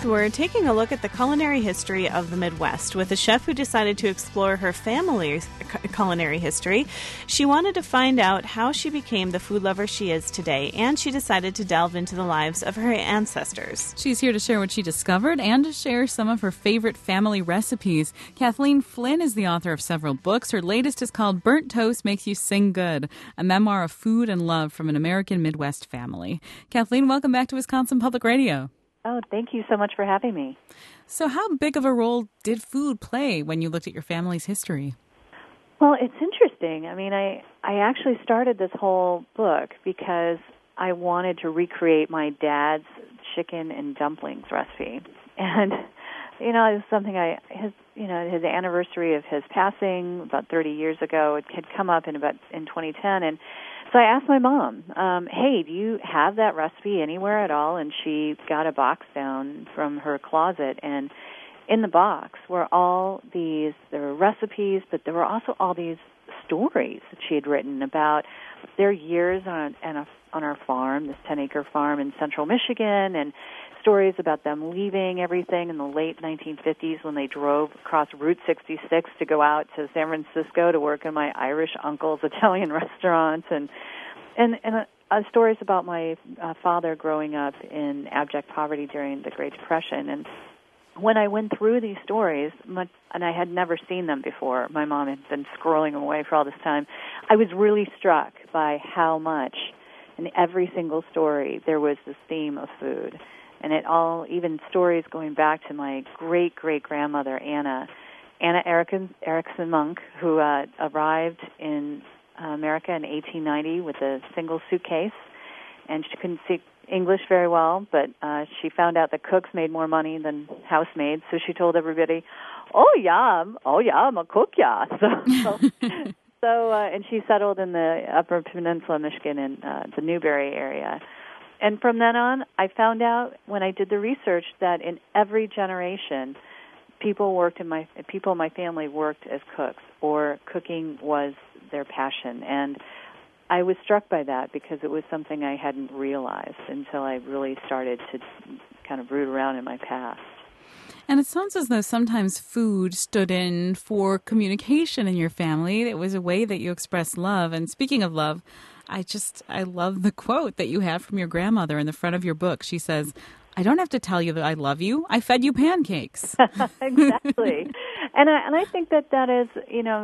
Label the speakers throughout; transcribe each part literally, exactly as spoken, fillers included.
Speaker 1: We're taking a look at the culinary history of the Midwest with a chef who decided to explore her family's culinary history. She wanted to find out how she became the food lover she is today, and she decided to delve into the lives of her ancestors.
Speaker 2: She's here to share what she discovered and to share some of her favorite family recipes. Kathleen Flynn is the author of several books. Her latest is called Burnt Toast Makes You Sing Good, a memoir of food and love from an American Midwest family. Kathleen, welcome back to Wisconsin Public Radio.
Speaker 3: Oh, thank you so much for having me.
Speaker 2: So how big of a role did food play when you looked at your family's history?
Speaker 3: Well, it's interesting. I mean, I, I actually started this whole book because I wanted to recreate my dad's chicken and dumplings recipe. And, you know, it was something I, his, you know, his anniversary of his passing about thirty years ago, it had come up in about in twenty ten, and so I asked my mom, um, hey, do you have that recipe anywhere at all? And she got a box down from her closet, and in the box were all these, there were recipes, but there were also all these stories that she had written about their years on, on, a, on our farm, this ten-acre farm in central Michigan, and stories about them leaving everything in the late nineteen fifties when they drove across Route sixty-six to go out to San Francisco to work in my Irish uncle's Italian restaurant, and and and uh, uh, stories about my uh, father growing up in abject poverty during the Great Depression. And when I went through these stories, much, and I had never seen them before, my mom had been scrolling them away for all this time, I was really struck by how much in every single story there was this theme of food. And it all, even stories going back to my great-great-grandmother, Anna, Anna Erickson, Erickson Monk, who uh, arrived in uh, America in eighteen ninety with a single suitcase. And she couldn't speak English very well, but uh, she found out that cooks made more money than housemaids. So she told everybody, oh, yeah, I'm, oh, yeah, I'm a cook, yeah. So, so, so uh, and she settled in the Upper Peninsula, Michigan, in uh, the Newberry area. And from then on, I found out when I did the research that in every generation, people worked in my people in my family worked as cooks, or cooking was their passion. And I was struck by that because it was something I hadn't realized until I really started to kind of root around in my past.
Speaker 2: And it sounds as though sometimes food stood in for communication in your family. It was a way that you expressed love. And speaking of love, I just, I love the quote that you have from your grandmother in the front of your book. She says, I don't have to tell you that I love you. I fed you pancakes.
Speaker 3: Exactly. and I and I think that that is, you know,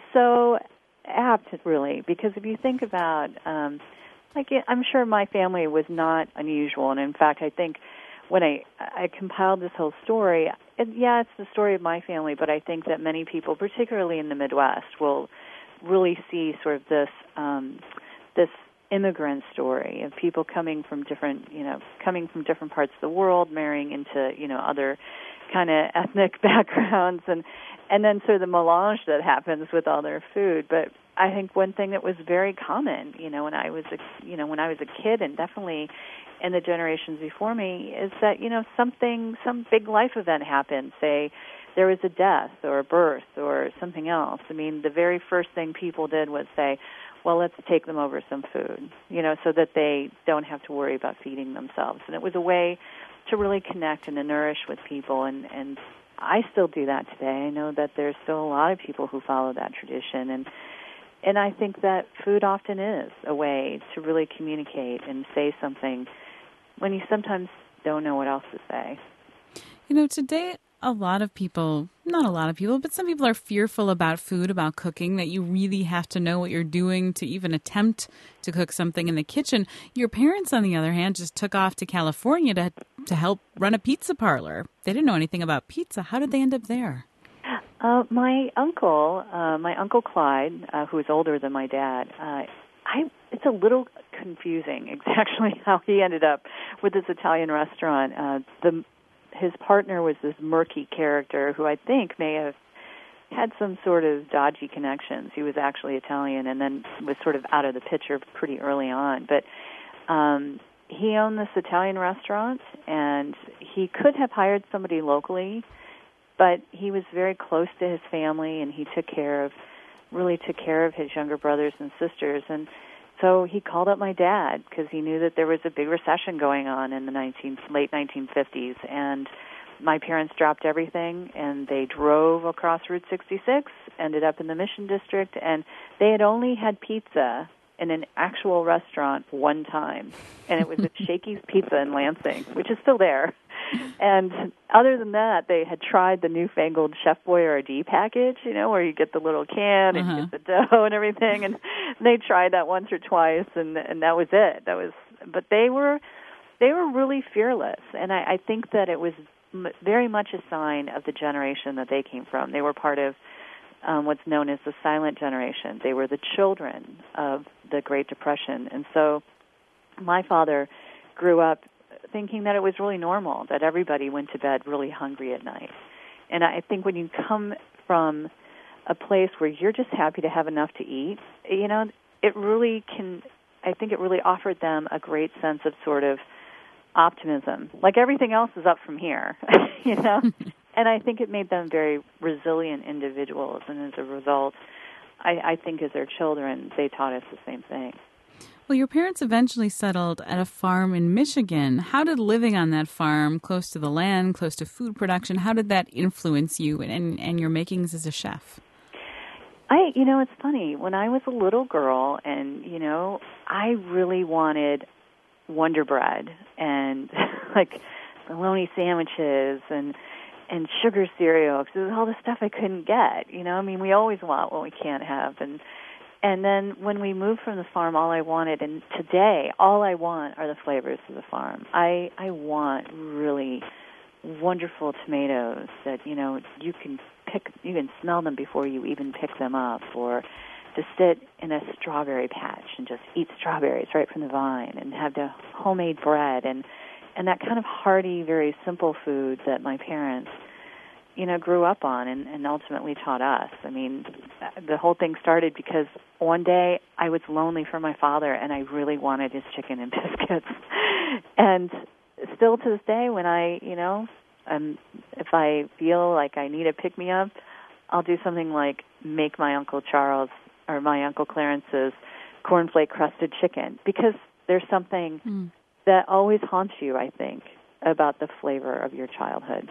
Speaker 3: so apt, really, because if you think about, um, like, I'm sure my family was not unusual. And in fact, I think when I, I compiled this whole story, it, yeah, it's the story of my family, but I think that many people, particularly in the Midwest, will really see sort of this, um, this immigrant story of people coming from different, you know, coming from different parts of the world, marrying into, you know, other kind of ethnic backgrounds, and and then sort of the melange that happens with all their food. But I think one thing that was very common, you know, when I was, a, you know, when I was a kid, and definitely in the generations before me, is that, you know, something, some big life event happened. Say there was a death or a birth or something else. I mean, the very first thing people did was say, well, let's take them over some food, you know, so that they don't have to worry about feeding themselves. And it was a way to really connect and to nourish with people, and, and I still do that today. I know that there's still a lot of people who follow that tradition, and and I think that food often is a way to really communicate and say something when you sometimes don't know what else to say.
Speaker 2: You know, today a lot of people, not a lot of people, but some people are fearful about food, about cooking, that you really have to know what you're doing to even attempt to cook something in the kitchen. Your parents, on the other hand, just took off to California to to help run a pizza parlor. They didn't know anything about pizza. How did they end up there?
Speaker 3: Uh, my uncle, uh, my uncle Clyde, uh, who is older than my dad, uh, I it's a little confusing exactly how he ended up with this Italian restaurant. Uh, the His partner was this murky character who I think may have had some sort of dodgy connections. He was actually Italian and then was sort of out of the picture pretty early on. But um, he owned this Italian restaurant, and he could have hired somebody locally, but he was very close to his family, and he took care of, really took care of his younger brothers and sisters. And so he called up my dad because he knew that there was a big recession going on in the nineteen, late nineteen fifties. And my parents dropped everything, and they drove across Route sixty-six, ended up in the Mission District, and they had only had pizza in an actual restaurant one time, and it was at Shakey's Pizza in Lansing, which is still there. And other than that, they had tried the newfangled Chef Boyardee package, you know, where you get the little can and
Speaker 2: uh-huh.
Speaker 3: you get the dough and everything, and they tried that once or twice, and and that was it. That was, but they were they were really fearless, and I, I think that it was m- very much a sign of the generation that they came from. They were part of Um, what's known as the silent generation. They were the children of the Great Depression. And so my father grew up thinking that it was really normal, that everybody went to bed really hungry at night. And I think when you come from a place where you're just happy to have enough to eat, you know, it really can, I think it really offered them a great sense of sort of optimism. Like everything else is up from here, you know? And I think it made them very resilient individuals, and as a result, I, I think as their children, they taught us the same thing.
Speaker 2: Well, your parents eventually settled at a farm in Michigan. How did living on that farm, close to the land, close to food production, how did that influence you and, and your makings as a chef?
Speaker 3: I, you know, it's funny. When I was a little girl, and, you know, I really wanted Wonder Bread and, like, bologna sandwiches and and sugar cereal, because it was all the stuff I couldn't get. You know, I mean, we always want what we can't have. And and then when we moved from the farm, all I wanted, and today, all I want are the flavors of the farm. I, I want really wonderful tomatoes that, you know, you can pick, you can smell them before you even pick them up, or to sit in a strawberry patch and just eat strawberries right from the vine, and have the homemade bread, and and that kind of hearty, very simple food that my parents, you know, grew up on and, and ultimately taught us. I mean, the whole thing started because one day I was lonely for my father, and I really wanted his chicken and biscuits. And still to this day, when I, you know, um, if I feel like I need a pick-me-up, I'll do something like make my Uncle Charles or my Uncle Clarence's cornflake-crusted chicken, because there's something mm. that always haunts you, I think, about the flavor of your childhood.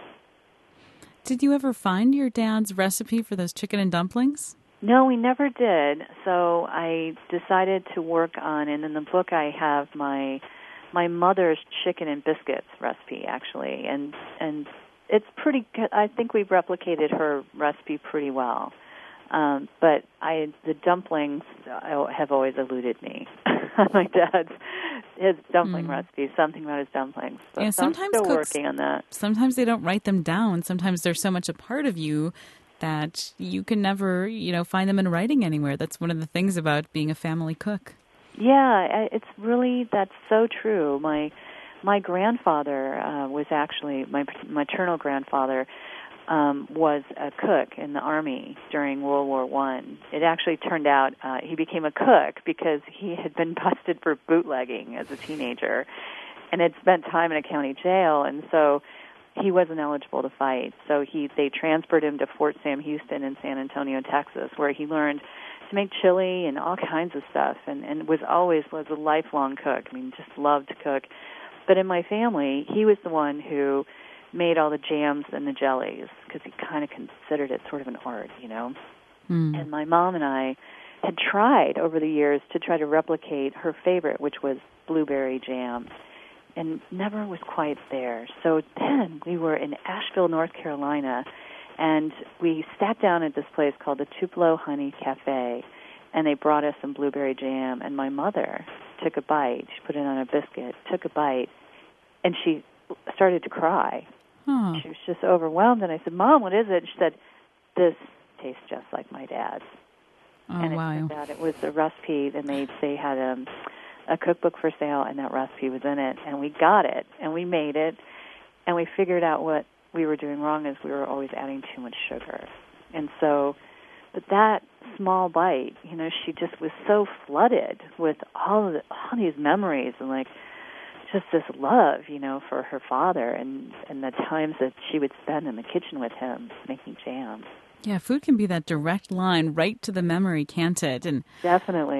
Speaker 2: Did you ever find your dad's recipe for those chicken and dumplings?
Speaker 3: No, we never did. So I decided to work on, and in the book I have my my mother's chicken and biscuits recipe, actually, and and it's pretty good. I think we've replicated her recipe pretty well. Um, but I, the dumplings have always eluded me. My dad's his dumpling mm. recipe, something about his dumplings. So,
Speaker 2: yeah,
Speaker 3: so I'm
Speaker 2: sometimes
Speaker 3: still
Speaker 2: cooks,
Speaker 3: working on that.
Speaker 2: Sometimes they don't write them down. Sometimes they're so much a part of you that you can never, you know, find them in writing anywhere. That's one of the things about being a family cook.
Speaker 3: Yeah, it's really, that's so true. My my grandfather uh, was actually, my maternal grandfather um, was a cook in the Army during World War One. It actually turned out uh, he became a cook because he had been busted for bootlegging as a teenager and had spent time in a county jail, and so he wasn't eligible to fight. So he they transferred him to Fort Sam Houston in San Antonio, Texas, where he learned to make chili and all kinds of stuff, and, and was always was a lifelong cook. I mean, just loved to cook. But in my family, he was the one who made all the jams and the jellies because he kind of considered it sort of an art, you know. Mm. And my mom and I had tried over the years to try to replicate her favorite, which was blueberry jam, and never was quite there. So then we were in Asheville, North Carolina, and we sat down at this place called the Tupelo Honey Cafe, and they brought us some blueberry jam, and my mother took a bite. She put it on a biscuit, took a bite, and she started to cry.
Speaker 2: Huh.
Speaker 3: She was just overwhelmed, and I said, Mom, what is it? She said, this tastes just like my dad's.
Speaker 2: Oh,
Speaker 3: and it
Speaker 2: wow.
Speaker 3: turned out it was a recipe, and they, they had a, a cookbook for sale, and that recipe was in it, and we got it, and we made it, and we figured out what we were doing wrong is we were always adding too much sugar. And so, but that small bite, you know, she just was so flooded with all of the, all these memories and, like, just this love, you know, for her father and, and the times that she would spend in the kitchen with him making jam.
Speaker 2: Yeah, food can be that direct line right to the memory, can't it? And
Speaker 3: definitely.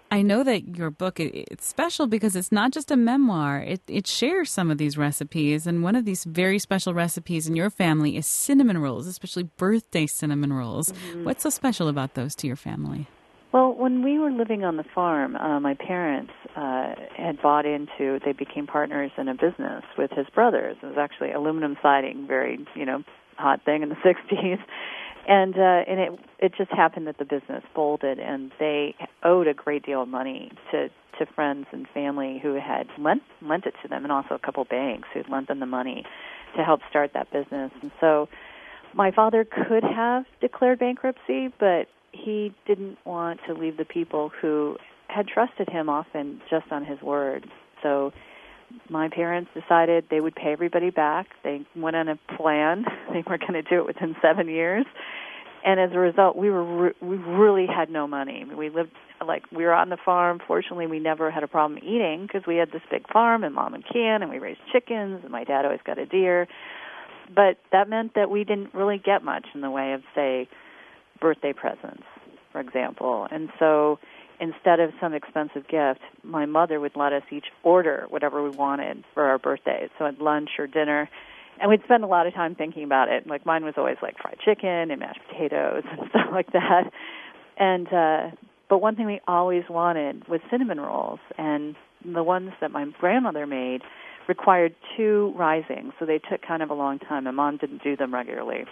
Speaker 2: I know that your book, it, it's special because it's not just a memoir. It, it shares some of these recipes. And one of these very special recipes in your family is cinnamon rolls, especially birthday cinnamon rolls. Mm-hmm. What's so special about those to your family?
Speaker 3: Well, when we were living on the farm, uh, my parents uh, had bought into, they became partners in a business with his brothers. It was actually aluminum siding, very, you know, hot thing in the sixties. And uh, and it it just happened that the business folded, and they owed a great deal of money to, to friends and family who had lent lent it to them, and also a couple banks who had lent them the money to help start that business. And so my father could have declared bankruptcy, but he didn't want to leave the people who had trusted him often just on his word. So my parents decided they would pay everybody back. They went on a plan. They were going to do it within seven years. And as a result, we were re- we really had no money. I mean, we lived, like, we were on the farm. Fortunately, we never had a problem eating because we had this big farm and Mom and Can, and we raised chickens, and my dad always got a deer. But that meant that we didn't really get much in the way of, say, birthday presents, for example. And so instead of some expensive gift, my mother would let us each order whatever we wanted for our birthdays, so at lunch or dinner. And we'd spend a lot of time thinking about it. Like, mine was always like fried chicken and mashed potatoes and stuff like that. And uh, but one thing we always wanted was cinnamon rolls, and the ones that my grandmother made required two risings, so they took kind of a long time. My mom didn't do them regularly.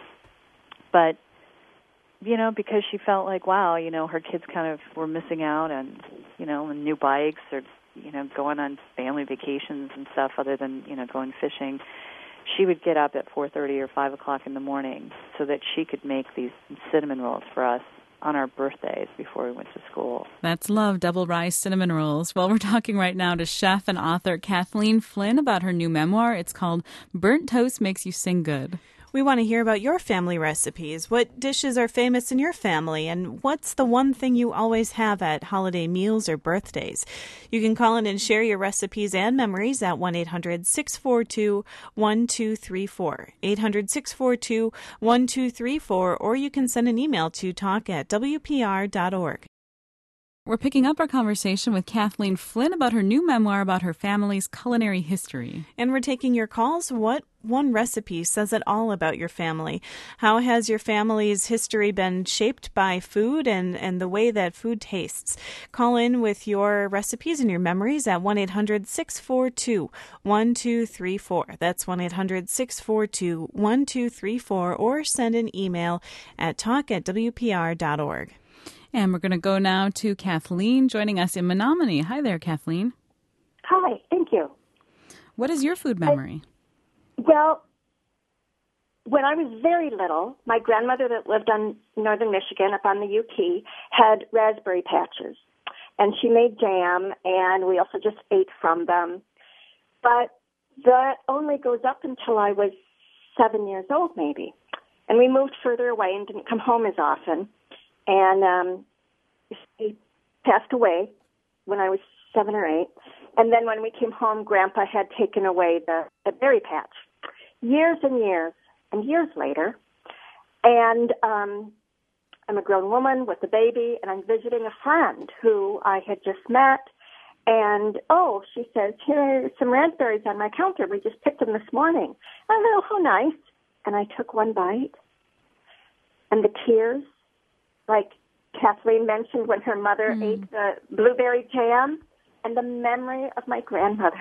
Speaker 3: But you know, because she felt like, wow, you know, her kids kind of were missing out on, you know, on new bikes or, you know, going on family vacations and stuff other than, you know, going fishing. She would get up at four thirty or five o'clock in the morning so that she could make these cinnamon rolls for us on our birthdays before we went to school.
Speaker 2: That's love, double rice cinnamon rolls. Well, we're talking right now to chef and author Kathleen Flynn about her new memoir. It's called Burnt Toast Makes You Sing Good.
Speaker 1: We want to hear about your family recipes. What dishes are famous in your family, and what's the one thing you always have at holiday meals or birthdays? You can call in and share your recipes and memories at one eight hundred six four two one two three four, eight hundred six four two one two three four, or you can send an email to talk at w p r dot org.
Speaker 2: We're picking up our conversation with Kathleen Flynn about her new memoir about her family's culinary history.
Speaker 1: And we're taking your calls. What one recipe says it all about your family? How has your family's history been shaped by food and, and the way that food tastes? Call in with your recipes and your memories at one eight hundred six four two one two three four. That's one eight hundred six four two one two three four, or send an email at talk at w p r dot org.
Speaker 2: And we're going to go now to Kathleen joining us in Menominee. Hi there, Kathleen.
Speaker 4: Hi, thank you.
Speaker 2: What is your food memory?
Speaker 4: I, well, when I was very little, my grandmother that lived on northern Michigan up on the U P had raspberry patches. And she made jam, and we also just ate from them. But that only goes up until I was seven years old, maybe. And we moved further away and didn't come home as often. And um, she passed away when I was seven or eight. And then when we came home, Grandpa had taken away the, the berry patch. Years and years and years later, and um, I'm a grown woman with a baby, and I'm visiting a friend who I had just met. And, oh, she says, here are some raspberries on my counter. We just picked them this morning. I thought, oh, how nice. And I took one bite, and the tears, like Kathleen mentioned when her mother mm. ate the blueberry jam, and the memory of my grandmother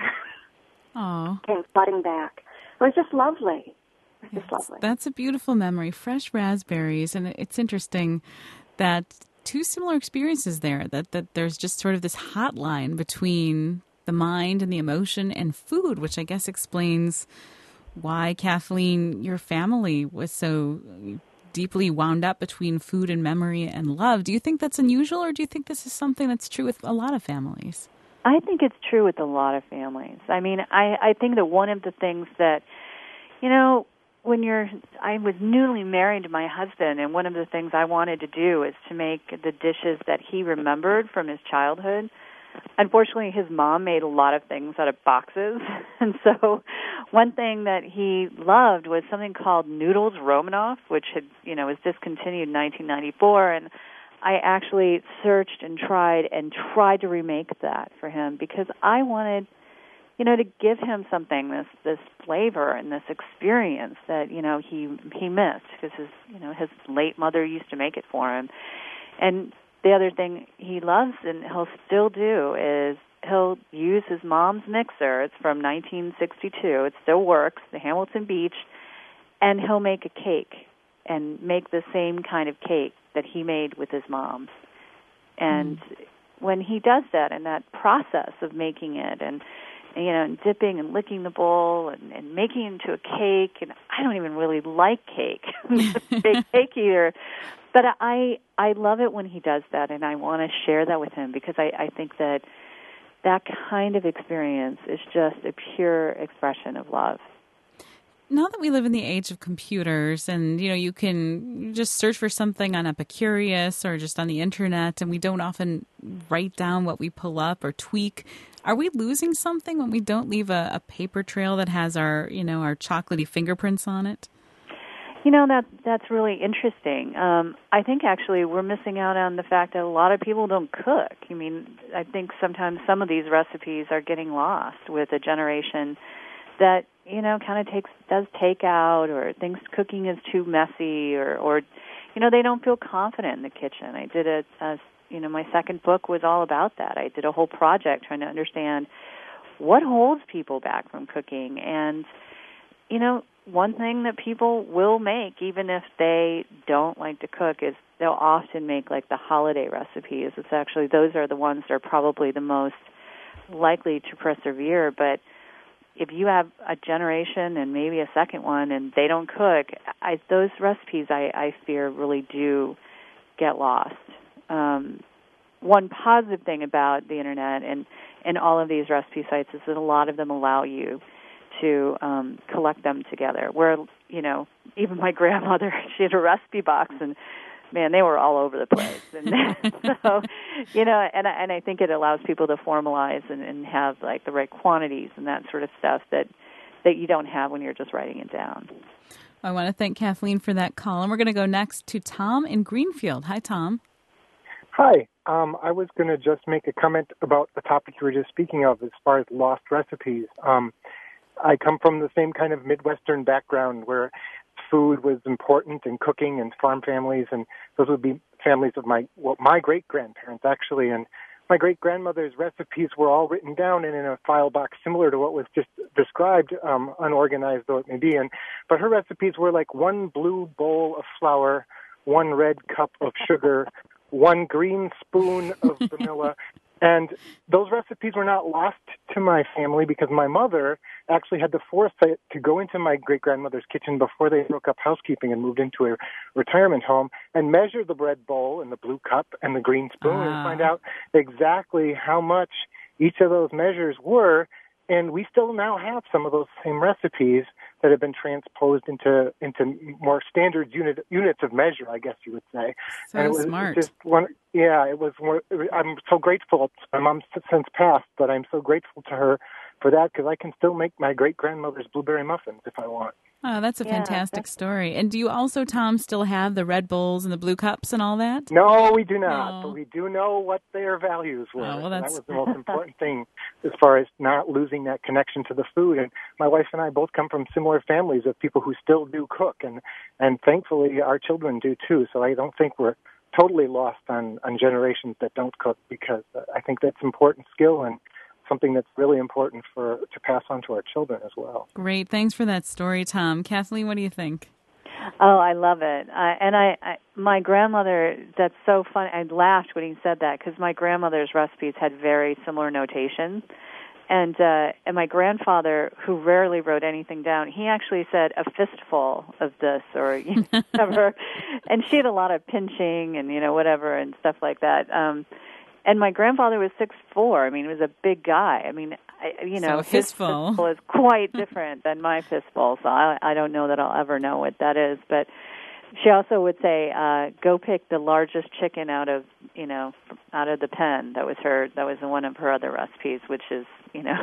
Speaker 4: came flooding back. It was just lovely. It was
Speaker 2: yes,
Speaker 4: just lovely.
Speaker 2: That's a beautiful memory, fresh raspberries. And it's interesting that two similar experiences there, that, that there's just sort of this hotline between the mind and the emotion and food, which I guess explains why, Kathleen, your family was so deeply wound up between food and memory and love. Do you think that's unusual, or do you think this is something that's true with a lot of families?
Speaker 3: I think it's true with a lot of families. I mean, I, I think that one of the things that, you know, when you're, I was newly married to my husband, and one of the things I wanted to do is to make the dishes that he remembered from his childhood. Unfortunately, his mom made a lot of things out of boxes, and so one thing that he loved was something called Noodles Romanoff, which had, you know, was discontinued in nineteen ninety-four, and I actually searched and tried and tried to remake that for him because I wanted, you know, to give him something, this this flavor and this experience that, you know, he he missed because his, you know, his late mother used to make it for him. And the other thing he loves and he'll still do is he'll use his mom's mixer. It's from nineteen sixty-two. It still works, the Hamilton Beach, and he'll make a cake and make the same kind of cake that he made with his mom's. And mm. when he does that, and that process of making it, and, and you know, and dipping and licking the bowl and, and making it into a cake, and I don't even really like cake, big cake either, but I I love it when he does that, and I want to share that with him because I, I think that that kind of experience is just a pure expression of love.
Speaker 2: Now that we live in the age of computers and, you know, you can just search for something on Epicurious or just on the internet, and we don't often write down what we pull up or tweak, are we losing something when we don't leave a, a paper trail that has our, you know, our chocolatey fingerprints on it?
Speaker 3: You know, that that's really interesting. Um, I think actually we're missing out on the fact that a lot of people don't cook. I mean, I think sometimes some of these recipes are getting lost with a generation that, you know, kind of takes does takeout or thinks cooking is too messy or, or, you know, they don't feel confident in the kitchen. I did a, a, you know, my second book was all about that. I did a whole project trying to understand what holds people back from cooking. And, you know, one thing that people will make, even if they don't like to cook, is they'll often make, like, the holiday recipes. It's actually, those are the ones that are probably the most likely to persevere. But if you have a generation and maybe a second one and they don't cook, I, those recipes, I, I fear, really do get lost. Um, one positive thing about the Internet and, and all of these recipe sites is that a lot of them allow you to um, collect them together. Where, you know, even my grandmother, she had a recipe box, and man, they were all over the place. And so, you know, and I, and I think it allows people to formalize and, and have like the right quantities and that sort of stuff that that you don't have when you're just writing it down.
Speaker 2: I want to thank Kathleen for that call, and we're going to go next to Tom in Greenfield. Hi, Tom.
Speaker 5: Hi. Um, I was going to just make a comment about the topic you were just speaking of as far as lost recipes. Um, I come from the same kind of Midwestern background where food was important in cooking and farm families, and those would be families of my well, my great-grandparents, actually. And my great-grandmother's recipes were all written down and in a file box similar to what was just described, um, unorganized though it may be. And, but her recipes were like one blue bowl of flour, one red cup of sugar, one green spoon of vanilla. And those recipes were not lost to my family because my mother actually had the foresight to go into my great-grandmother's kitchen before they broke up housekeeping and moved into a retirement home and measure the bread bowl and the blue cup and the green spoon uh. and find out exactly how much each of those measures were. And we still now have some of those same recipes that have been transposed into into more standard unit units of measure, I guess you would say.
Speaker 2: So
Speaker 5: and it was
Speaker 2: smart.
Speaker 5: Just one, yeah, it was. More, I'm so grateful. My mom's since passed, but I'm so grateful to her for that because I can still make my great grandmother's blueberry muffins if I want.
Speaker 2: Oh, that's a
Speaker 3: yeah,
Speaker 2: fantastic
Speaker 3: that's...
Speaker 2: story. And do you also, Tom, still have the red bowls and the blue cups and all that?
Speaker 5: No, we do not.
Speaker 2: Oh.
Speaker 5: But we do know what their values were.
Speaker 2: Oh, well, that's...
Speaker 5: That was the most important thing as far as not losing that connection to the food. And my wife and I both come from similar families of people who still do cook. And, and thankfully, our children do too. So I don't think we're totally lost on, on generations that don't cook because I think that's important skill and something that's really important for to pass on to our children as well.
Speaker 2: Great. Thanks for that story, Tom. Kathleen, what do you think?
Speaker 3: Oh, I love it. Uh, and I, I, my grandmother, that's so funny. I laughed when he said that because my grandmother's recipes had very similar notation. And uh, and my grandfather, who rarely wrote anything down, he actually said a fistful of this or you know, whatever. And she had a lot of pinching and, you know, whatever and stuff like that. Um And my grandfather was six foot four. I mean, he was a big guy. I mean, I, you know,
Speaker 2: so
Speaker 3: his
Speaker 2: fistful.
Speaker 3: fistful is quite different than my fistful. So I, I don't know that I'll ever know what that is. But she also would say, uh, "Go pick the largest chicken out of, you know, out of the pen." That was her. That was one of her other recipes, which is, you know,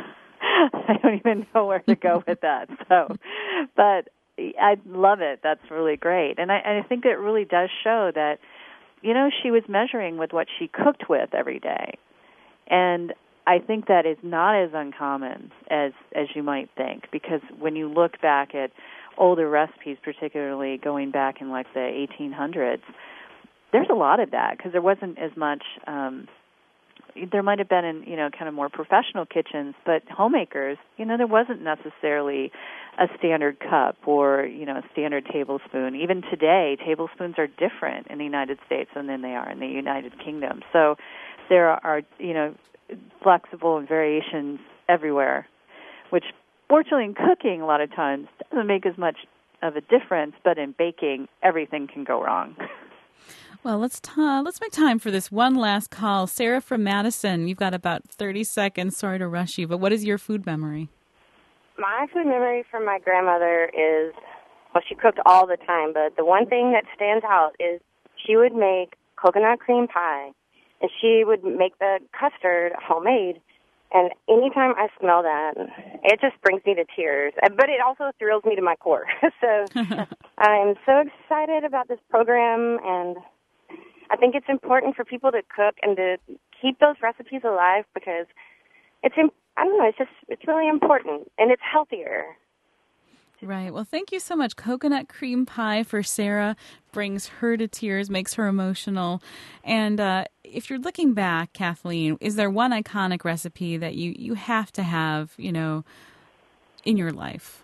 Speaker 3: I don't even know where to go with that. So, but I love it. That's really great, and I, and I think it really does show that. you know, she was measuring with what she cooked with every day. And I think that is not as uncommon as as you might think, because when you look back at older recipes, particularly going back in like the eighteen hundreds, there's a lot of that, because there wasn't as much, um, there might have been in, you know, kind of more professional kitchens, but homemakers, you know, there wasn't necessarily a standard cup or, you know, a standard tablespoon. Even today, tablespoons are different in the United States than they are in the United Kingdom. So there are, you know, flexible and variations everywhere, which fortunately in cooking a lot of times doesn't make as much of a difference, but in baking, everything can go wrong.
Speaker 2: Well, let's t- let's make time for this one last call. Sarah from Madison, you've got about thirty seconds. Sorry to rush you, but what is your food memory?
Speaker 6: My food memory from my grandmother is, well, she cooked all the time, but the one thing that stands out is she would make coconut cream pie, and she would make the custard homemade. And anytime I smell that, it just brings me to tears. But it also thrills me to my core. So I'm so excited about this program, and I think it's important for people to cook and to keep those recipes alive, because it's, I don't know, it's just, it's really important, and it's healthier.
Speaker 2: Right. Well, thank you so much. Coconut cream pie for Sarah brings her to tears, makes her emotional. And uh, if you're looking back, Kathleen, is there one iconic recipe that you, you have to have, you know, in your life?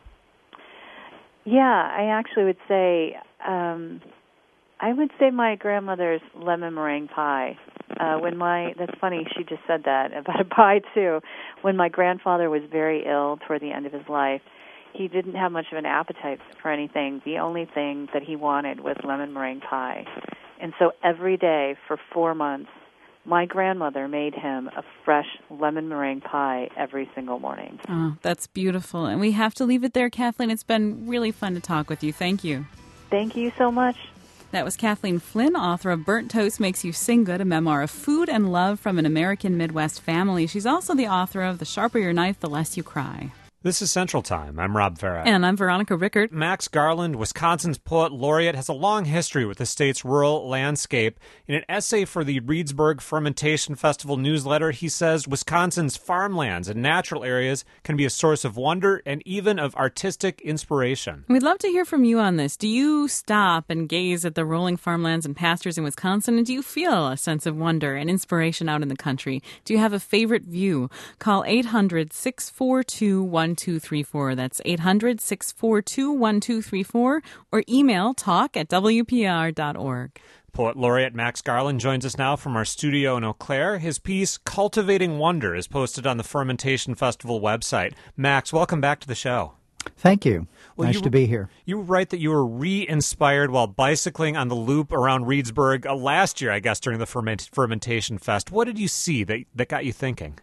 Speaker 3: Yeah, I actually would say, um, I would say my grandmother's lemon meringue pie. Uh, when my, that's funny, she just said that about a pie too. When my grandfather was very ill toward the end of his life, he didn't have much of an appetite for anything. The only thing that he wanted was lemon meringue pie. And so every day for four months, my grandmother made him a fresh lemon meringue pie every single morning.
Speaker 2: Oh, that's beautiful. And we have to leave it there, Kathleen. It's been really fun to talk with you. Thank you.
Speaker 3: Thank you so much.
Speaker 2: That was Kathleen Flynn, author of Burnt Toast Makes You Sing Good, a memoir of food and love from an American Midwest family. She's also the author of The Sharper Your Knife, The Less You Cry.
Speaker 7: This is Central Time. I'm Rob Farah.
Speaker 2: And I'm Veronica Rickert.
Speaker 7: Max Garland, Wisconsin's poet laureate, has a long history with the state's rural landscape. In an essay for the Reedsburg Fermentation Festival newsletter, he says Wisconsin's farmlands and natural areas can be a source of wonder and even of artistic inspiration.
Speaker 2: We'd love to hear from you on this. Do you stop and gaze at the rolling farmlands and pastures in Wisconsin, and do you feel a sense of wonder and inspiration out in the country? Do you have a favorite view? Call eight hundred, six four two, one two three four. That's eight hundred, six four two, one two three four, or email talk at w p r dot org.
Speaker 7: Poet laureate Max Garland joins us now from our studio in Eau Claire. His piece, Cultivating Wonder, is posted on the Fermentation Festival website. Max, welcome back to the show.
Speaker 8: Thank you.
Speaker 7: Well,
Speaker 8: nice
Speaker 7: you,
Speaker 8: to be here.
Speaker 7: You write that you were re-inspired while bicycling on the loop around Reedsburg uh, last year, I guess, during the ferment- Fermentation Fest. What did you see that, that got you thinking?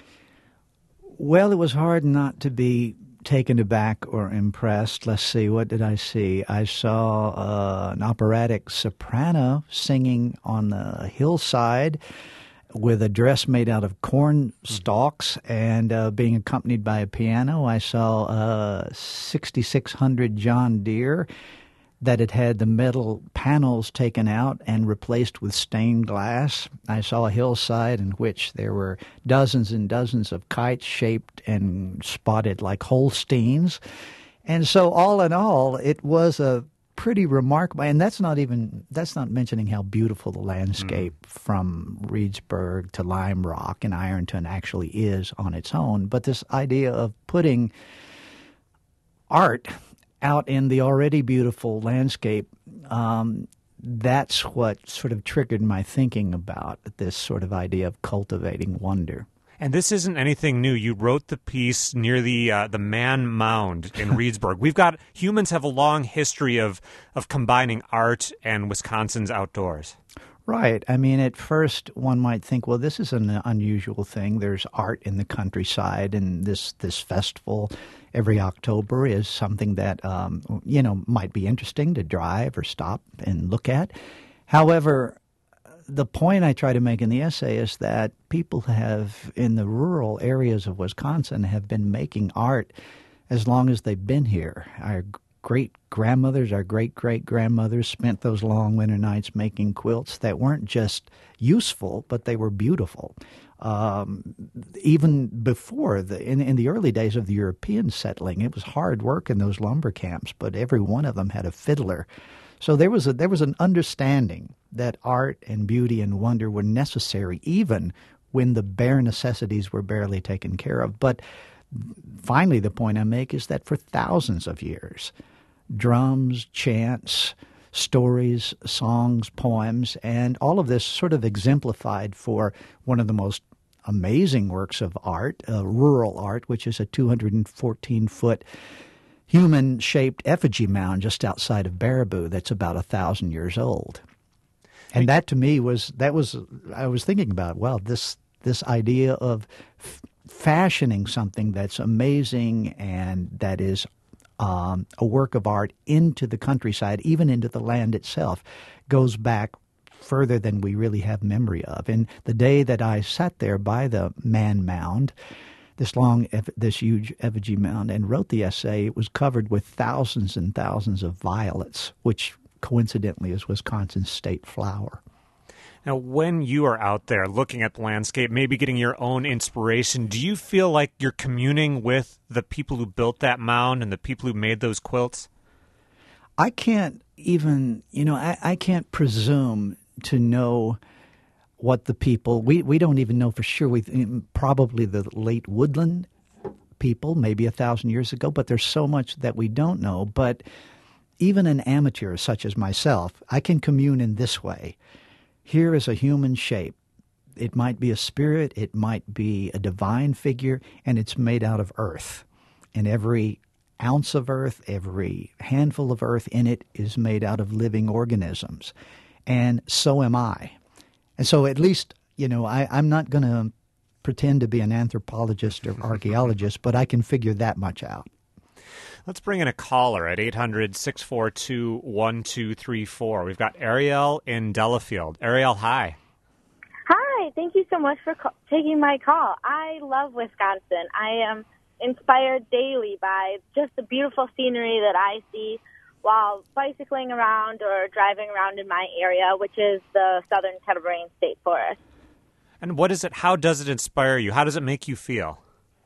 Speaker 8: Well, it was hard not to be taken aback or impressed. Let's see, what did I see? I saw uh, an operatic soprano singing on the hillside with a dress made out of corn stalks and uh, being accompanied by a piano. I saw a sixty-six hundred John Deere that had had the metal panels taken out and replaced with stained glass. I saw a hillside in which there were dozens and dozens of kites shaped and spotted like Holsteins. And so all in all, it was a pretty remarkable, and that's not even, that's not mentioning how beautiful the landscape mm. from Reedsburg to Lime Rock and Ironton actually is on its own. But this idea of putting art out in the already beautiful landscape, um, that's what sort of triggered my thinking about this sort of idea of cultivating wonder.
Speaker 7: And this isn't anything new. You wrote the piece near the uh, the Man Mound in Reedsburg. We've got, humans have a long history of, of combining art and Wisconsin's outdoors.
Speaker 8: Right. I mean, at first one might think, well, this is an unusual thing. There's art in the countryside, and this, this festival every October is something that, um, you know, might be interesting to drive or stop and look at. However, the point I try to make in the essay is that people have, in the rural areas of Wisconsin, have been making art as long as they've been here. Our great-grandmothers, our great-great-grandmothers spent those long winter nights making quilts that weren't just useful, but they were beautiful. Um, even before, the, in, in the early days of the European settling, it was hard work in those lumber camps, but every one of them had a fiddler. So there was a, there was an understanding that art and beauty and wonder were necessary even when the bare necessities were barely taken care of. But finally, the point I make is that for thousands of years, drums, chants, stories, songs, poems, and all of this sort of exemplified for one of the most amazing works of art, uh, rural art, which is a two hundred fourteen foot human-shaped effigy mound just outside of Baraboo that's about a thousand years old. And that to me was, that was, I was thinking about, well, this this idea of f- fashioning something that's amazing and that is um, a work of art into the countryside, even into the land itself, goes back further than we really have memory of. And the day that I sat there by the man mound, this long, this huge effigy mound, and wrote the essay, it was covered with thousands and thousands of violets, which coincidentally is Wisconsin's state flower.
Speaker 7: Now, when you are out there looking at the landscape, maybe getting your own inspiration, do you feel like you're communing with the people who built that mound and the people who made those quilts?
Speaker 8: I can't even, you know, I, I can't presume to know what the people, we, we don't even know for sure. We probably the late woodland people, maybe a thousand years ago, but there's so much that we don't know. But even an amateur such as myself, I can commune in this way. Here is a human shape. It might be a spirit, it might be a divine figure, and it's made out of earth. And every ounce of earth, every handful of earth in it is made out of living organisms. And so am I. And so at least, you know, I, I'm not going to pretend to be an anthropologist or archaeologist, but I can figure that much out.
Speaker 7: Let's bring in a caller at eight hundred, six four two, one two three four. We've got Ariel in Delafield. Ariel, hi.
Speaker 9: Hi, thank you so much for ca- taking my call. I love Wisconsin. I am inspired daily by just the beautiful scenery that I see while bicycling around or driving around in my area, which is the Southern Kettle Moraine State Forest.
Speaker 7: And what is it? How does it inspire you? How does it make you feel?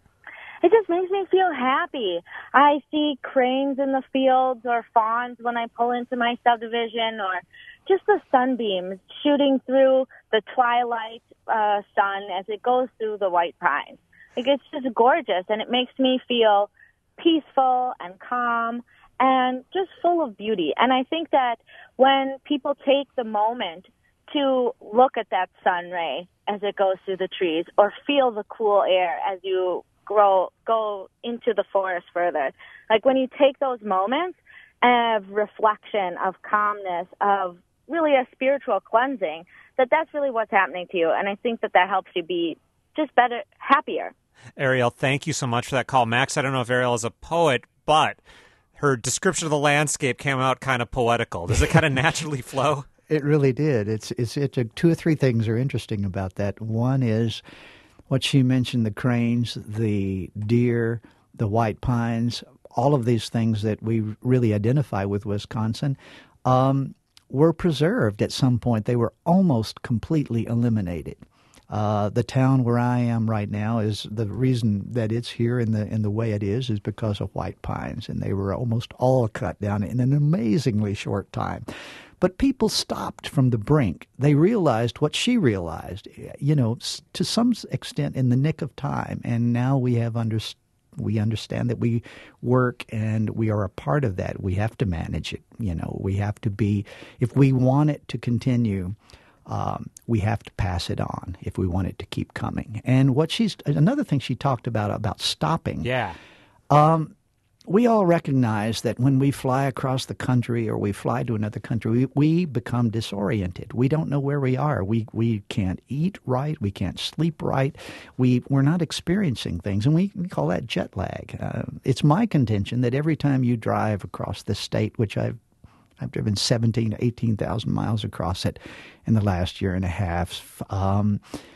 Speaker 9: It just makes me feel happy. I see cranes in the fields or fawns when I pull into my subdivision, or just the sunbeams shooting through the twilight uh, sun as it goes through the white pines. Like, it's just gorgeous, and it makes me feel peaceful and calm and just full of beauty. And I think that when people take the moment to look at that sun ray as it goes through the trees, or feel the cool air as you grow go into the forest further, like when you take those moments of reflection, of calmness, of really a spiritual cleansing, that that's really what's happening to you. And I think that that helps you be just better, happier.
Speaker 7: Ariel, thank you so much for that call. Max, I don't know if Ariel is a poet, but her description of the landscape came out kind of poetical. Does it kind of naturally flow?
Speaker 8: It really did. It's it's it's a, two or three things are interesting about that. One is what she mentioned: the cranes, the deer, the white pines, all of these things that we really identify with Wisconsin, um, were preserved at some point. They were almost completely eliminated. Uh, the town where I am right now is the reason that it's here in the in the way it is is because of white pines, and they were almost all cut down in an amazingly short time. But people stopped from the brink. They realized what she realized, you know, to some extent in the nick of time. And now we have under, we understand that we work and we are a part of that. We have to manage it. You know, we have to be, if we want it to continue, um, we have to pass it on if we want it to keep coming. And what she's, another thing she talked about, about stopping.
Speaker 7: Yeah.
Speaker 8: Um, We all recognize that when we fly across the country or we fly to another country, we, we become disoriented. We don't know where we are. We we can't eat right. We can't sleep right. We, we're not experiencing things, and we, we call that jet lag. Uh, it's my contention that every time you drive across the state, which I've I've driven seventeen to eighteen thousand miles across it in the last year and a half, um,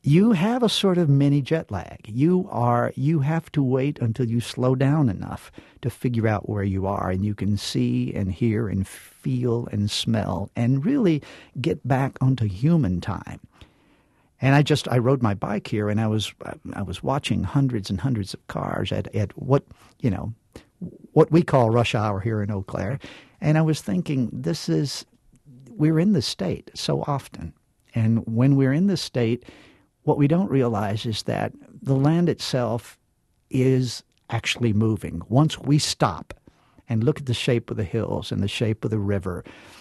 Speaker 8: you have a sort of mini jet lag. You are you have to wait until you slow down enough to figure out where you are, and you can see and hear and feel and smell and really get back onto human time. And I just I rode my bike here, and I was I was watching hundreds and hundreds of cars at at what you know what we call rush hour here in Eau Claire, and I was thinking, this is we're in this state so often, and when we're in this state, what we don't realize is that the land itself is actually moving. Once we stop and look at the shape of the hills and the shape of the river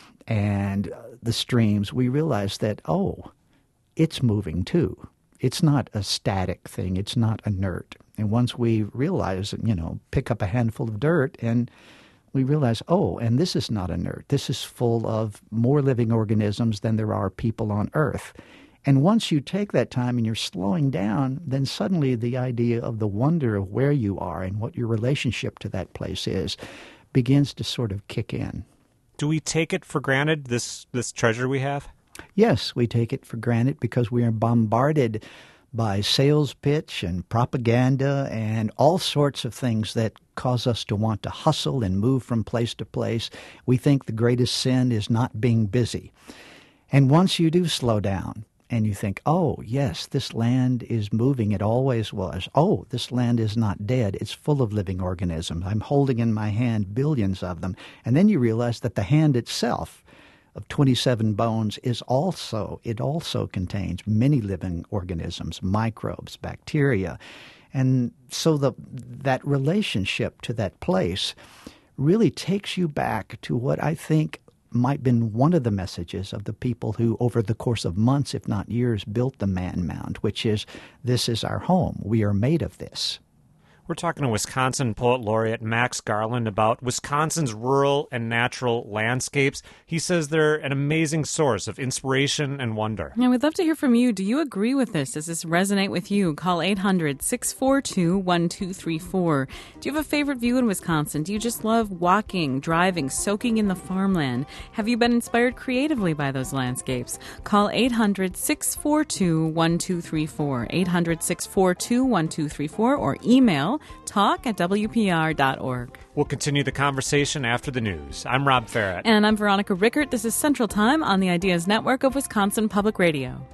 Speaker 8: and the streams, we realize that, oh, it's moving too. It's not a static thing. It's not inert. And once we realize, you know, pick up a handful of dirt and we realize, oh, and this is not inert. This is full of more living organisms than there are people on Earth. And once you take that time and you're slowing down, then suddenly the idea of the wonder of where you are and what your relationship to that place is begins to sort of kick in.
Speaker 7: Do we take it for granted, this this treasure we have?
Speaker 8: Yes, we take it for granted because we are bombarded by sales pitch and propaganda and all sorts of things that cause us to want to hustle and move from place to place. We think the greatest sin is not being busy. And once you do slow down, and you think, oh, yes, this land is moving. It always was. Oh, this land is not dead. It's full of living organisms. I'm holding in my hand billions of them. And then you realize that the hand itself of twenty-seven bones is also, it also contains many living organisms, microbes, bacteria. And so the that relationship to that place really takes you back to what I think might have been one of the messages of the people who, over the course of months, if not years, built the Man Mound, which is, this is our home. We are made of this.
Speaker 7: We're talking to Wisconsin Poet Laureate Max Garland about Wisconsin's rural and natural landscapes. He says they're an amazing source of inspiration and wonder.
Speaker 2: And we'd love to hear from you. Do you agree with this? Does this resonate with you? Call eight hundred, six four two, one two three four. Do you have a favorite view in Wisconsin? Do you just love walking, driving, soaking in the farmland? Have you been inspired creatively by those landscapes? Call eight hundred, six four two, one two three four, eight hundred, six four two, one two three four, or email talk at W P R dot org.
Speaker 7: We'll continue the conversation after the news. I'm Rob Farrett.
Speaker 2: And I'm Veronica Rickert. This is Central Time on the Ideas Network of Wisconsin Public Radio.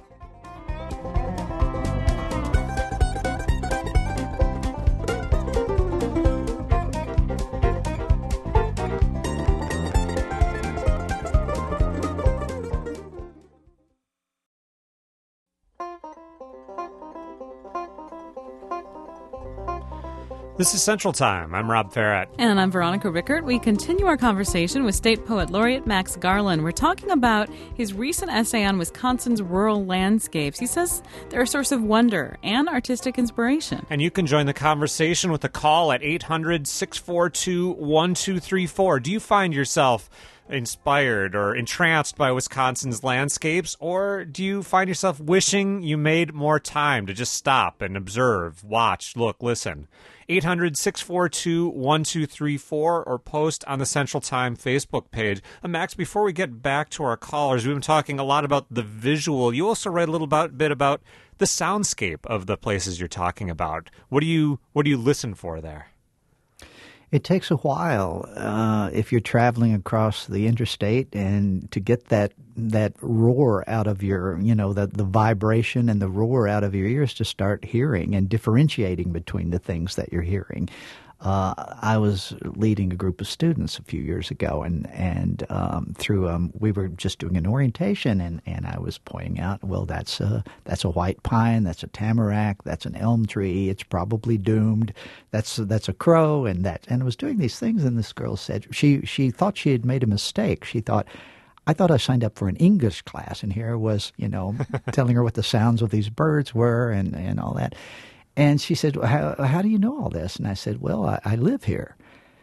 Speaker 7: This is Central Time. I'm Rob Farrett.
Speaker 2: And I'm Veronica Rickert. We continue our conversation with State Poet Laureate Max Garland. We're talking about his recent essay on Wisconsin's rural landscapes. He says they're a source of wonder and artistic inspiration.
Speaker 7: And you can join the conversation with a call at eight hundred, six four two, one two three four. Do you find yourself inspired or entranced by Wisconsin's landscapes, or do you find yourself wishing you made more time to just stop and observe, watch, look, listen? eight hundred, six four two, one two three four or post on the Central Time Facebook page. Uh, Max, before we get back to our callers, we've been talking a lot about the visual. You also write a little about, bit about the soundscape of the places you're talking about. What do you what do you listen for there?
Speaker 8: It takes a while uh, if you're traveling across the interstate, and to get that that roar out of your, you know, the, the vibration and the roar out of your ears to start hearing and differentiating between the things that you're hearing. Uh, I was leading a group of students a few years ago, and and um, through um, we were just doing an orientation, and, and I was pointing out, well, that's a that's a white pine, that's a tamarack, that's an elm tree, it's probably doomed, that's that's a crow, and that and I was doing these things, and this girl said she she thought she had made a mistake. She thought, I thought I signed up for an English class, and here I was, you know, telling her what the sounds of these birds were and, and all that. And she said, well, how, how do you know all this? And I said, well, I, I live here.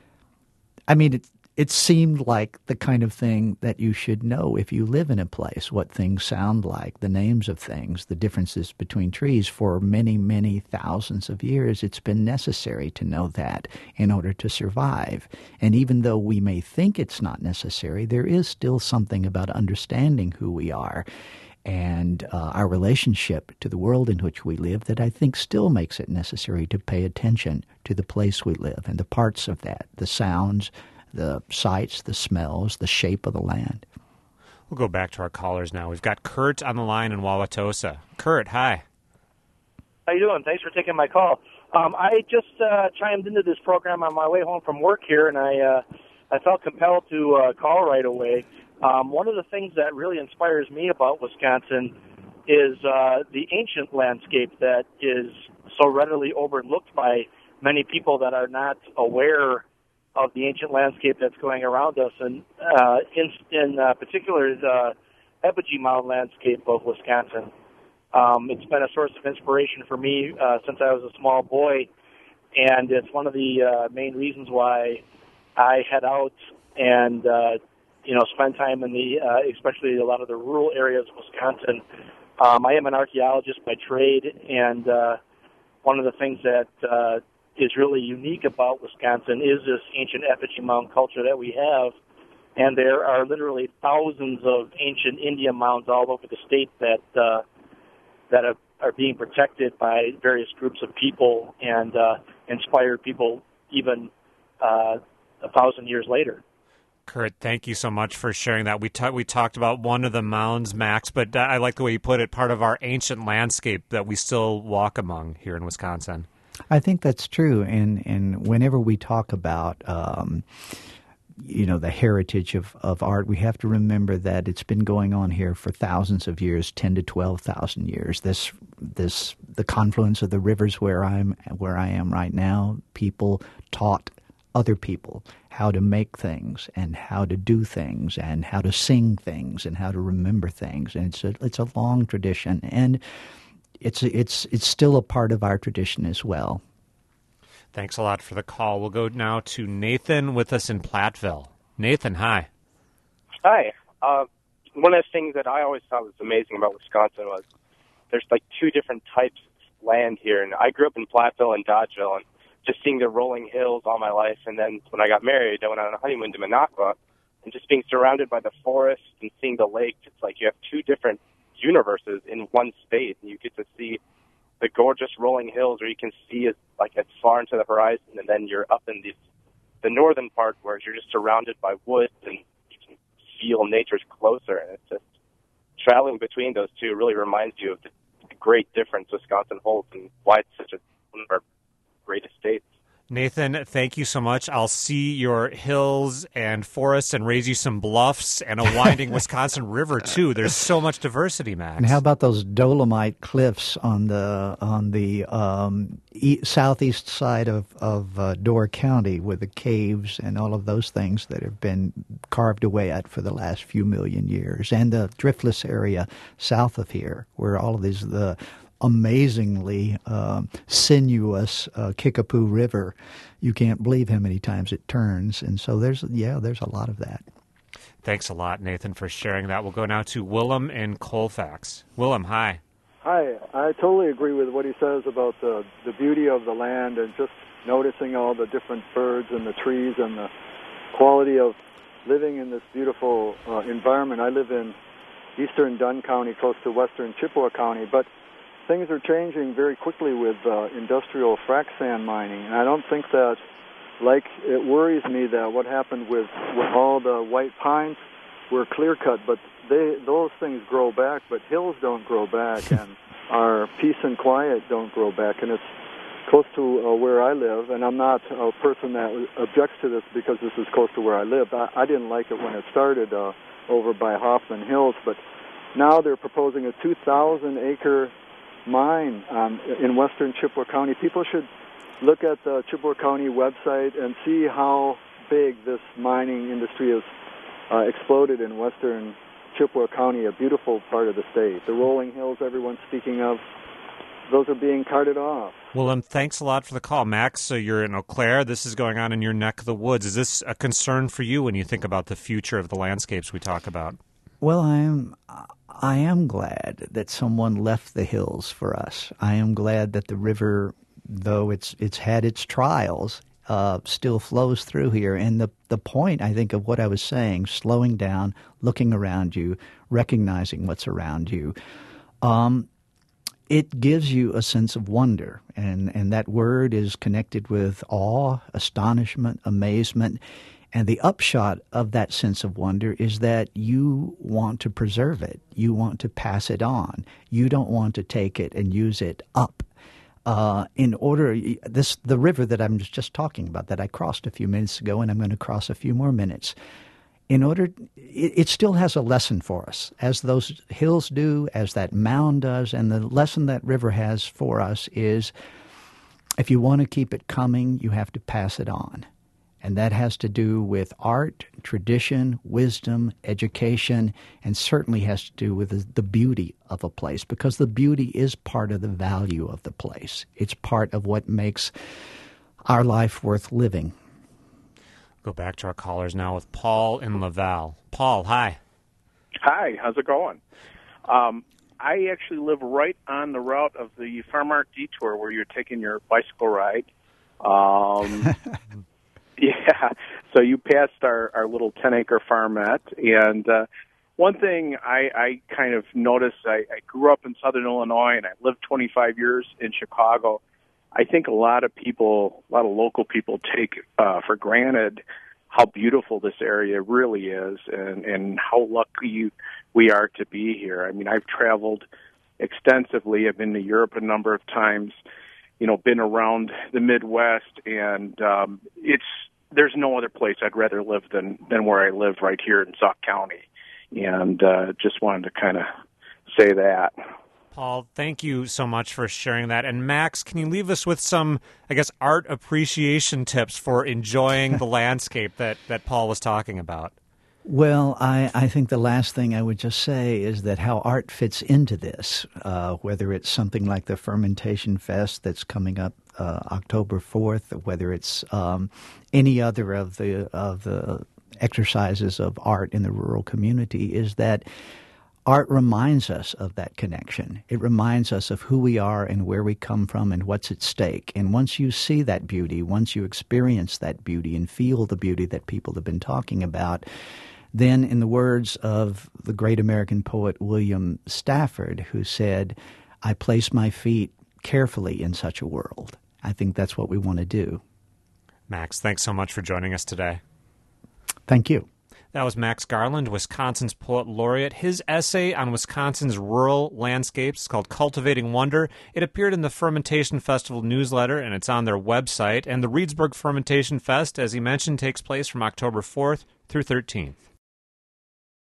Speaker 8: I mean, it, it seemed like the kind of thing that you should know if you live in a place, what things sound like, the names of things, the differences between trees. For many, many thousands of years, it's been necessary to know that in order to survive. And even though we may think it's not necessary, there is still something about understanding who we are and uh, our relationship to the world in which we live that I think still makes it necessary to pay attention to the place we live and the parts of that, the sounds, the sights, the smells, the shape of the land.
Speaker 7: We'll go back to our callers now. We've got Kurt on the line in Wauwatosa. Kurt, hi.
Speaker 10: How you doing? Thanks for taking my call. Um, I just uh, chimed into this program on my way home from work here, and I uh, I felt compelled to uh, call right away. Um, one of the things that really inspires me about Wisconsin is uh, the ancient landscape that is so readily overlooked by many people that are not aware of the ancient landscape that's going around us, and uh, in, in uh, particular the Effigy Mound landscape of Wisconsin. Um, it's been a source of inspiration for me uh, since I was a small boy, and it's one of the uh, main reasons why I head out and uh, you know spend time in the, uh, especially a lot of the rural areas of Wisconsin. Um, I am an archaeologist by trade, and uh, one of the things that uh, is really unique about Wisconsin is this ancient effigy mound culture that we have. And there are literally thousands of ancient Indian mounds all over the state that uh, that are, are being protected by various groups of people and uh, inspired people even uh, a thousand years later.
Speaker 7: Kurt, thank you so much for sharing that. We, ta- we talked about one of the mounds, Max, but I like the way you put it, part of our ancient landscape that we still walk among here in Wisconsin.
Speaker 8: I think that's true, and and whenever we talk about um, you know the heritage of, of art, we have to remember that it's been going on here for thousands of years, ten to twelve thousand years. This this the confluence of the rivers where I'm where I am right now, people taught other people how to make things and how to do things and how to sing things and how to remember things, and it's a it's a long tradition, and It's it's it's still a part of our tradition as well.
Speaker 7: Thanks a lot for the call. We'll go now to Nathan with us in Platteville. Nathan, hi.
Speaker 11: Hi. Uh, one of the things that I always thought was amazing about Wisconsin was there's like two different types of land here. And I grew up in Platteville and Dodgeville, and just seeing the rolling hills all my life. And then when I got married, I went on a honeymoon to Minocqua, and just being surrounded by the forest and seeing the lake, it's like you have two different universes in one space, and you get to see the gorgeous rolling hills, or you can see it like as far into the horizon, and then you're up in the the northern part where you're just surrounded by woods and you can feel nature's closer. And it's just traveling between those two really reminds you of the great difference Wisconsin holds and why it's such a one of our greatest states.
Speaker 7: Nathan, thank you so much. I'll see your hills and forests and raise you some bluffs and a winding Wisconsin river, too. There's so much diversity, Max.
Speaker 8: And how about those Dolomite cliffs on the on the um, e- southeast side of, of uh, Door County with the caves and all of those things that have been carved away at for the last few million years, and the driftless area south of here where all of these the amazingly um, sinuous uh, Kickapoo River. You can't believe how many times it turns. And so there's, yeah, there's a lot of that.
Speaker 7: Thanks a lot, Nathan, for sharing that. We'll go now to Willem in Colfax. Willem, hi.
Speaker 12: Hi. I totally agree with what he says about the, the beauty of the land and just noticing all the different birds and the trees and the quality of living in this beautiful uh, environment. I live in eastern Dunn County, close to western Chippewa County, but things are changing very quickly with uh, industrial frac sand mining, and I don't think that, like, it worries me that what happened with, with all the white pines were clear-cut, but they those things grow back, but hills don't grow back, and our peace and quiet don't grow back, and it's close to uh, where I live, and I'm not a person that objects to this because this is close to where I live. I, I didn't like it when it started uh, over by Hoffman Hills, but now they're proposing a two thousand acre mine um, in western Chippewa County. People should look at the Chippewa County website and see how big this mining industry has uh, exploded in western Chippewa County, a beautiful part of the state. The rolling hills everyone's speaking of, those are being carted off.
Speaker 7: Willem, thanks a lot for the call. Max, so you're in Eau Claire. This is going on in your neck of the woods. Is this a concern for you when you think about the future of the landscapes we talk about?
Speaker 8: Well, I am I am glad that someone left the hills for us. I am glad that the river, though it's it's had its trials, uh, still flows through here. And the, the point, I think, of what I was saying, slowing down, looking around you, recognizing what's around you, um, it gives you a sense of wonder. And, and that word is connected with awe, astonishment, amazement. And the upshot of that sense of wonder is that you want to preserve it. You want to pass it on. You don't want to take it and use it up. Uh, in order, this the river that I'm just talking about, that I crossed a few minutes ago, and I'm going to cross a few more minutes, in order, it, it still has a lesson for us, as those hills do, as that mound does. And the lesson that river has for us is, if you want to keep it coming, you have to pass it on. And that has to do with art, tradition, wisdom, education, and certainly has to do with the, the beauty of a place, because the beauty is part of the value of the place. It's part of what makes our life worth living.
Speaker 7: Go back to our callers now with Paul in Laval. Paul, hi.
Speaker 13: Hi, how's it going? Um, I actually live right on the route of the Farm Art Detour where you're taking your bicycle ride. Um Yeah, so you passed our, our little ten-acre farmette, and uh, one thing I, I kind of noticed, I, I grew up in Southern Illinois, and I lived twenty-five years in Chicago. I think a lot of people, a lot of local people take uh, for granted how beautiful this area really is, and, and how lucky we are to be here. I mean, I've traveled extensively. I've been to Europe a number of times, you know, been around the Midwest, and um, it's there's no other place I'd rather live than, than where I live right here in Sauk County. And uh, just wanted to kind of say that.
Speaker 7: Paul, thank you so much for sharing that. And Max, can you leave us with some, I guess, art appreciation tips for enjoying the landscape that, that Paul was talking about?
Speaker 8: Well, I, I think the last thing I would just say is that how art fits into this, uh, whether it's something like the Fermentation Fest that's coming up uh, October fourth, whether it's um, any other of the of the exercises of art in the rural community, is that art reminds us of that connection. It reminds us of who we are and where we come from and what's at stake. And once you see that beauty, once you experience that beauty and feel the beauty that people have been talking about, then, in the words of the great American poet William Stafford, who said, "I place my feet carefully in such a world," I think that's what we want to do.
Speaker 7: Max, thanks so much for joining us today.
Speaker 8: Thank you.
Speaker 7: That was Max Garland, Wisconsin's poet laureate. His essay on Wisconsin's rural landscapes is called Cultivating Wonder. It appeared in the Fermentation Festival newsletter, and it's on their website. And the Reedsburg Fermentation Fest, as he mentioned, takes place from October fourth through thirteenth.